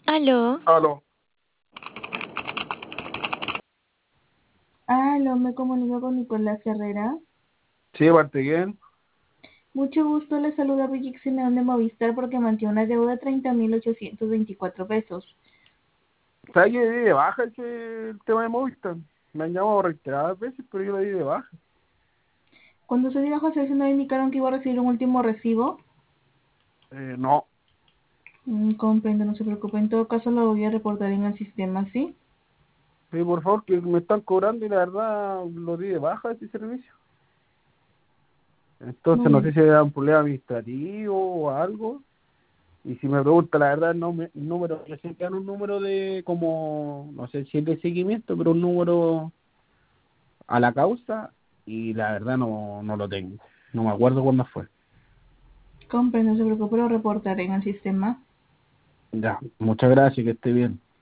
Aló, Aló. Aló, me comunico con Nicolás Herrera. Sí, parte bien. Mucho gusto, le saluda Brigitte Simeón de Movistar porque mantiene una deuda de 30.824 pesos. ¿Sabes que di de baja el tema de Movistar? Me han llamado reiteradas veces, pero yo lo di de baja. Cuando se dio a José, ¿no indicaron que iba a recibir un último recibo? No. Comprendo, no se preocupe. En todo caso, lo voy a reportar en el sistema, ¿sí? Sí, por favor, que me están cobrando y la verdad lo di de baja ese servicio. Entonces no sé si Momento. era un problema administrativo o algo. Y si me pregunta la verdad el número, yo sé que era un número de como, no sé si es de seguimiento, pero un número a la causa y la verdad no lo tengo. No me acuerdo cuándo fue. Comprendo, no se preocupe, lo reportaré en el sistema. Ya, muchas gracias, que esté bien.